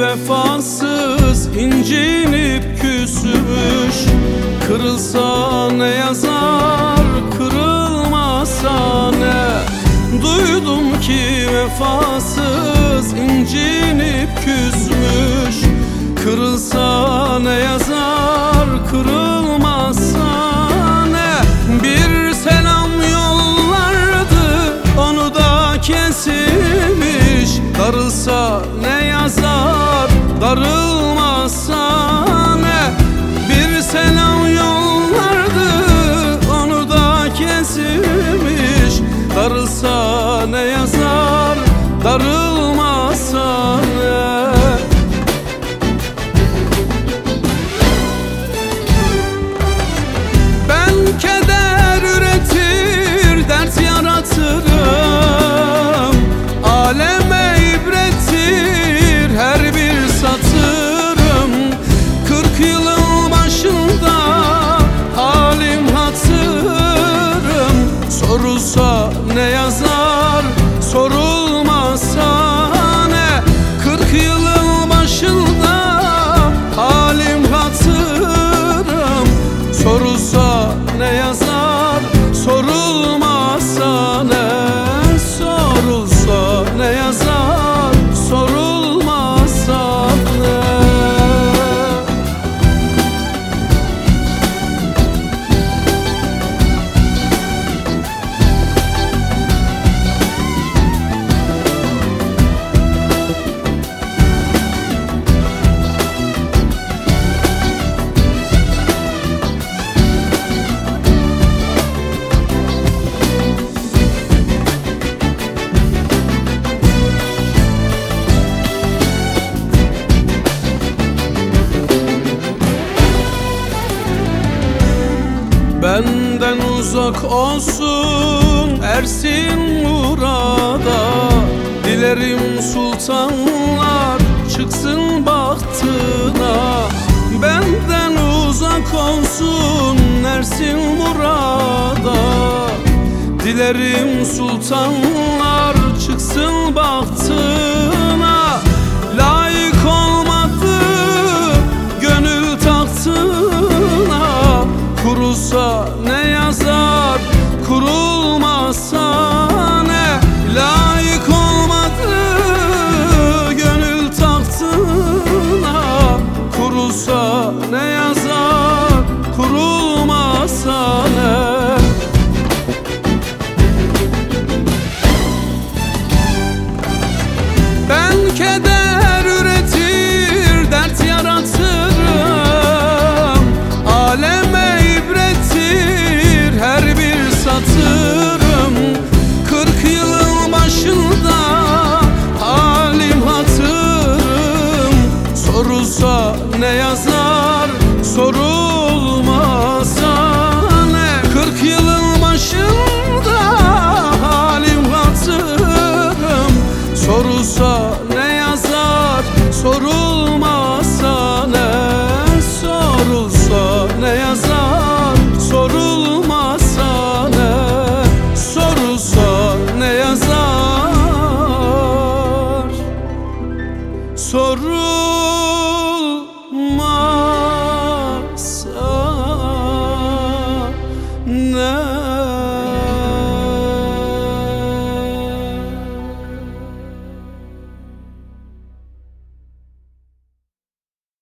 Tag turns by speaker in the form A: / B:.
A: vefasız incinip küsmüş. Kırılsa ne yazar, kırılmasa ne? Duydum ki vefasız incinip küsmüş. Kırılsa ne yazar, kırılmazsa ne? Bir selam yollardı, onu da kesilmiş. Darılsa ne yazar, darılmazsa ne? Bir selam yollardı, onu da kesilmiş. Darılsa ne yazar, darılmazsa ne? Keder üretir, dert yaratırım. Aleme ibrettir her bir satırım. 40 yılın başında halim hatırım. Sorulsa ne yazar, sorulmazsa ne? 40 yılın başında halim hatırım. Sorulsa ne yazar, sorulmazsa ne? Sorulsa ne yazar, sorulmazsa ne? Benden uzak olsun ersin murada. Dilerim sultanlar çıksın bahtına. Benden uzak olsun ersin murada. Dilerim sultanlar çıksın bahtına. Layık olmadı gönül tahtına. Kurulsa ne yazar, kurulmazsa ne? Layık olmadı gönül tahtına. Kurulsa ne yazar, kurulmazsa ne? Ben keder üretir, dert yaratırım. Aleme ibrettir her bir satırım. 40 yılın başında halim hatırım. Sorulsa ne yazar,